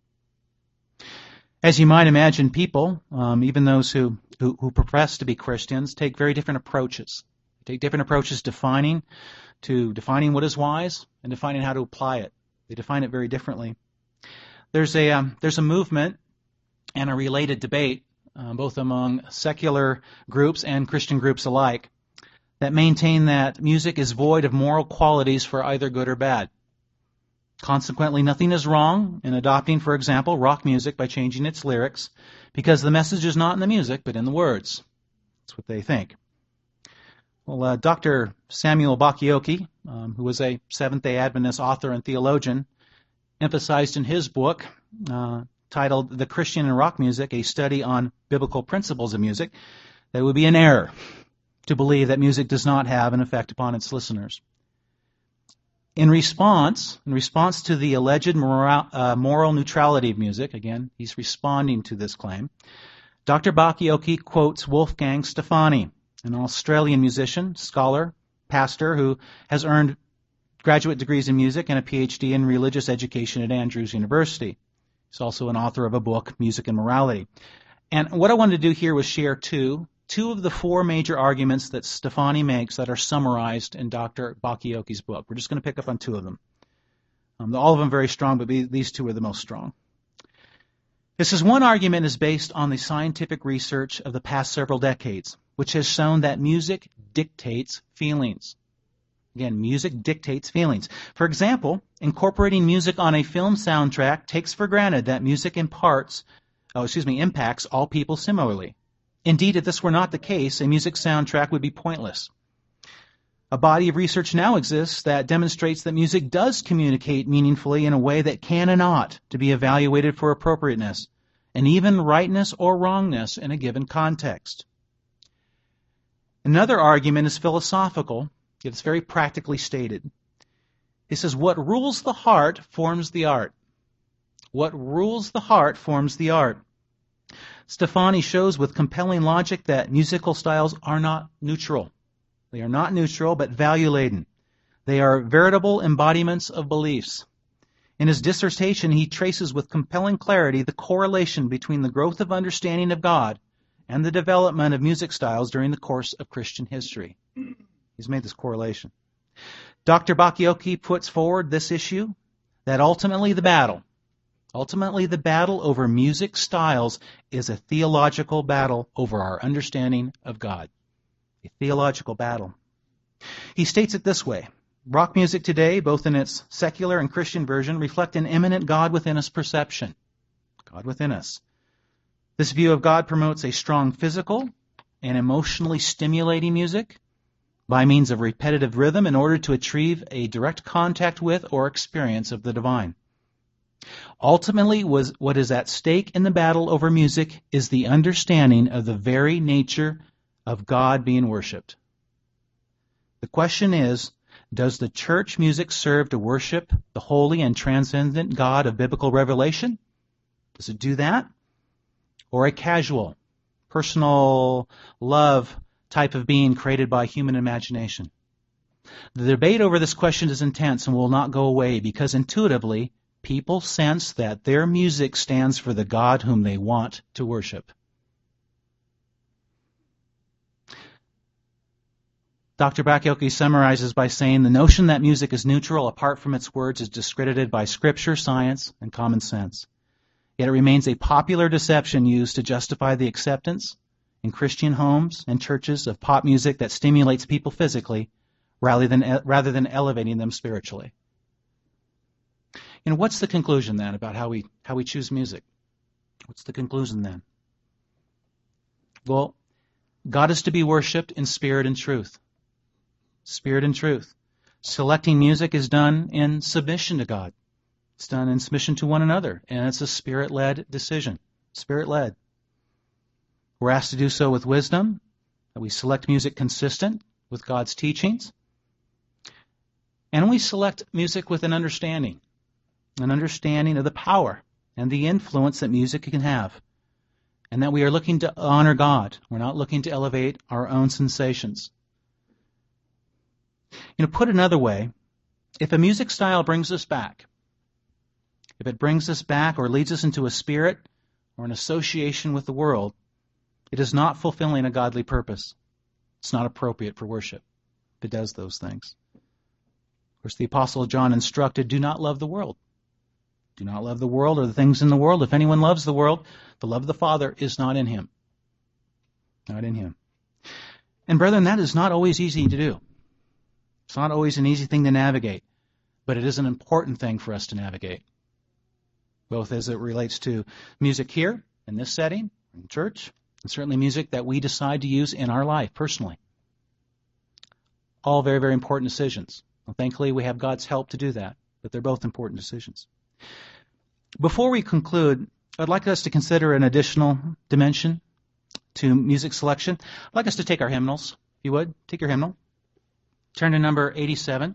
As you might imagine, people, um, even those who, who, who profess to be Christians, take very different approaches. They take different approaches defining, to defining what is wise and defining how to apply it. They define it very differently. There's a um, there's a movement and a related debate, uh, both among secular groups and Christian groups alike, that maintain that music is void of moral qualities for either good or bad. Consequently, nothing is wrong in adopting, for example, rock music by changing its lyrics, because the message is not in the music, but in the words. That's what they think. Well, uh, Doctor Samuel Bacchiocchi, um, who was a Seventh-day Adventist author and theologian, emphasized in his book, uh, titled The Christian in Rock Music, a study on biblical principles of music, that it would be an error to believe that music does not have an effect upon its listeners. In response, in response to the alleged moral, uh, moral neutrality of music, again, he's responding to this claim, Doctor Bacchiocchi quotes Wolfgang Stefani, an Australian musician, scholar, pastor who has earned graduate degrees in music and a P H D in religious education at Andrews University. He's also an author of a book, Music and Morality. And what I wanted to do here was share two Two of the four major arguments that Stefani makes that are summarized in Doctor Bacchiocchi's book. We're just going to pick up on two of them. Um, all of them very strong, but these two are the most strong. This is one argument is based on the scientific research of the past several decades, which has shown that music dictates feelings. Again, music dictates feelings. For example, incorporating music on a film soundtrack takes for granted that music imparts, oh, excuse me, impacts all people similarly. Indeed, if this were not the case, a music soundtrack would be pointless. A body of research now exists that demonstrates that music does communicate meaningfully in a way that can and ought to be evaluated for appropriateness, and even rightness or wrongness in a given context. Another argument is philosophical, yet it's very practically stated. It says, what rules the heart forms the art. What rules the heart forms the art. Stefani shows with compelling logic that musical styles are not neutral. They are not neutral, but value-laden. They are veritable embodiments of beliefs. In his dissertation, he traces with compelling clarity the correlation between the growth of understanding of God and the development of music styles during the course of Christian history. He's made this correlation. Doctor Bachiochi puts forward this issue, that ultimately the battle, ultimately the battle over music styles is a theological battle over our understanding of God. A theological battle. He states it this way: rock music today, both in its secular and Christian version, reflect an immanent God within us perception. God within us. This view of God promotes a strong physical and emotionally stimulating music by means of repetitive rhythm in order to achieve a direct contact with or experience of the divine. Ultimately, was what is at stake in the battle over music is the understanding of the very nature of God being worshipped. The question is, does the church music serve to worship the holy and transcendent God of biblical revelation? Does it do that? Or a casual, personal love type of being created by human imagination? The debate over this question is intense and will not go away because intuitively people sense that their music stands for the God whom they want to worship. Doctor Bachiochi summarizes by saying the notion that music is neutral apart from its words is discredited by Scripture, science, and common sense. Yet it remains a popular deception used to justify the acceptance in Christian homes and churches of pop music that stimulates people physically rather than rather than elevating them spiritually. You know, what's the conclusion then about how we how we choose music? What's the conclusion then? Well, God is to be worshipped in spirit and truth. Spirit and truth. Selecting music is done in submission to God. It's done in submission to one another, and it's a spirit-led decision. Spirit-led. We're asked to do so with wisdom, that we select music consistent with God's teachings, and we select music with an understanding, an understanding of the power and the influence that music can have, and that we are looking to honor God. We're not looking to elevate our own sensations. You know, put another way, if a music style brings us back, if it brings us back or leads us into a spirit or an association with the world, it is not fulfilling a godly purpose. It's not appropriate for worship if it does those things. Of course, the Apostle John instructed, do not love the world. Do not love the world or the things in the world. If anyone loves the world, the love of the Father is not in him. Not in him. And brethren, that is not always easy to do. It's not always an easy thing to navigate, but it is an important thing for us to navigate, both as it relates to music here, in this setting, in church, and certainly music that we decide to use in our life personally. All very, very important decisions. Well, thankfully, we have God's help to do that, but they're both important decisions. Before we conclude, I'd like us to consider an additional dimension to music selection. I'd like us to take our hymnals, if you would. Take your hymnal. Turn to number eighty-seven.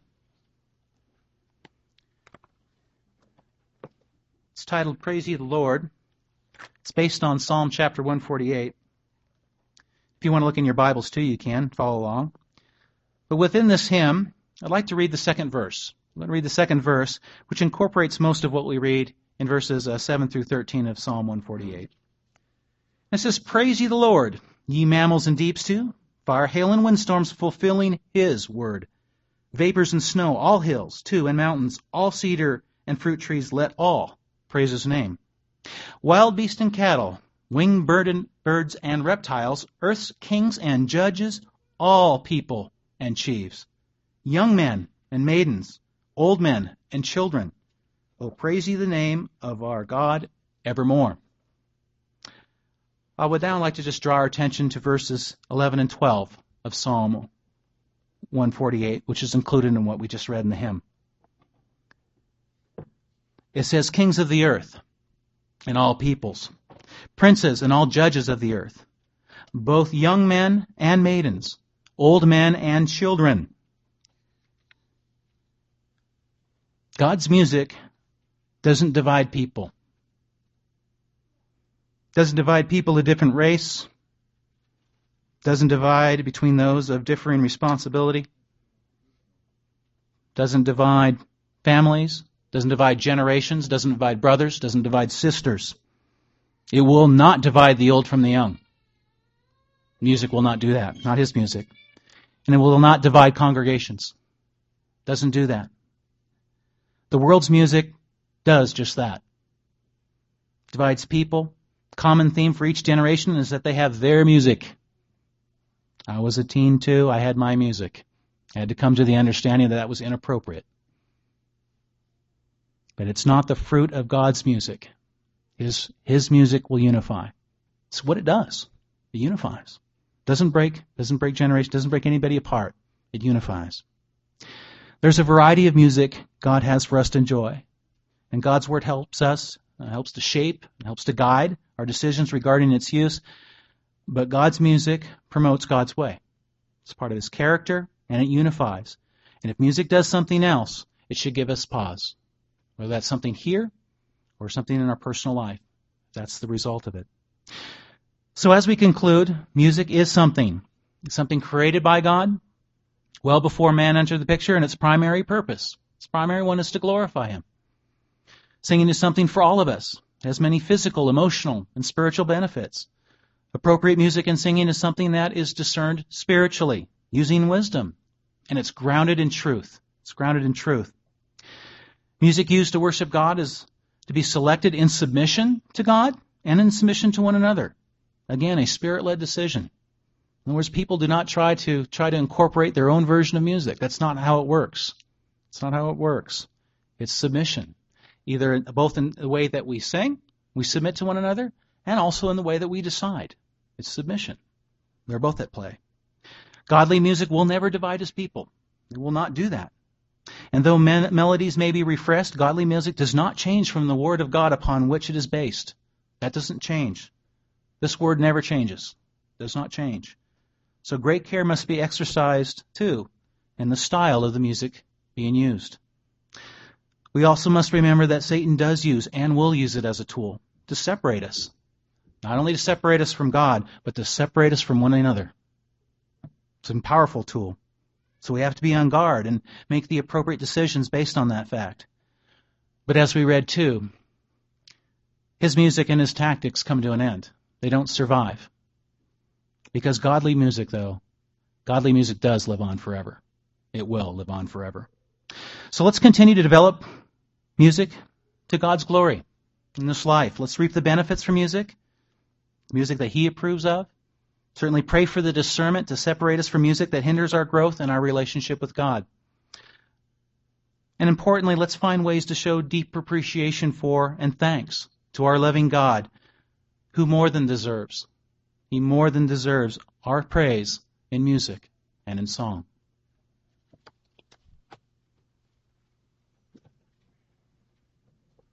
It's titled Praise Ye the Lord. It's based on Psalm chapter one forty-eight. If you want to look in your Bibles too, you can follow along. But within this hymn, I'd like to read the second verse. I'm going to read the second verse, which incorporates most of what we read in verses uh, seven through thirteen of Psalm one forty-eight. It says, Praise ye the Lord, ye mammals and deeps too, fire, hail, and windstorms fulfilling His word. Vapors and snow, all hills, too, and mountains, all cedar and fruit trees, let all praise His name. Wild beasts and cattle, winged bird and birds and reptiles, earth's kings and judges, all people and chiefs, young men and maidens, old men and children, oh, praise ye the name of our God evermore. I would now like to just draw our attention to verses eleven and twelve of Psalm one forty-eight, which is included in what we just read in the hymn. It says, Kings of the earth and all peoples, princes and all judges of the earth, both young men and maidens, old men and children. God's music doesn't divide people. Doesn't divide people of different race. Doesn't divide between those of differing responsibility. Doesn't divide families doesn't divide generations, doesn't divide brothers, doesn't divide sisters. It will not divide the old from the young. Music will not do that, not his music. And it will not divide congregations. Doesn't do that. The world's music does just that. Divides people. Common theme for each generation is that they have their music. I was a teen too. I had my music. I had to come to the understanding that that was inappropriate. But it's not the fruit of God's music. His, his music will unify. It's what it does. It unifies. Doesn't break, doesn't break generation, doesn't break anybody apart. It unifies. There's a variety of music God has for us to enjoy. And God's Word helps us, uh, helps to shape, helps to guide our decisions regarding its use. But God's music promotes God's way. It's part of His character, and it unifies. And if music does something else, it should give us pause. Whether that's something here or something in our personal life. That's the result of it. So as we conclude, music is something. It's something created by God well before man entered the picture, and its primary purpose, its primary one is to glorify Him. Singing is something for all of us. It has many physical, emotional, and spiritual benefits. Appropriate music and singing is something that is discerned spiritually, using wisdom, and it's grounded in truth. It's grounded in truth. Music used to worship God is to be selected in submission to God and in submission to one another. Again, a spirit-led decision. In other words, people do not try to try to incorporate their own version of music. That's not how it works. It's not how it works. It's submission. Either both in the way that we sing, we submit to one another, and also in the way that we decide. It's submission. They're both at play. Godly music will never divide His people. It will not do that. And though men, melodies may be refreshed, godly music does not change from the Word of God upon which it is based. That doesn't change. This Word never changes. Does not change. So great care must be exercised, too, in the style of the music being used. We also must remember that Satan does use and will use it as a tool to separate us. Not only to separate us from God, but to separate us from one another. It's a powerful tool. So we have to be on guard and make the appropriate decisions based on that fact. But as we read too, his music and his tactics come to an end. They don't survive. Because godly music, though, godly music does live on forever. It will live on forever. So let's continue to develop music to God's glory in this life. Let's reap the benefits from music, music that He approves of. Certainly pray for the discernment to separate us from music that hinders our growth and our relationship with God. And importantly, let's find ways to show deep appreciation for and thanks to our loving God, who more than deserves, He more than deserves our praise in music and in song.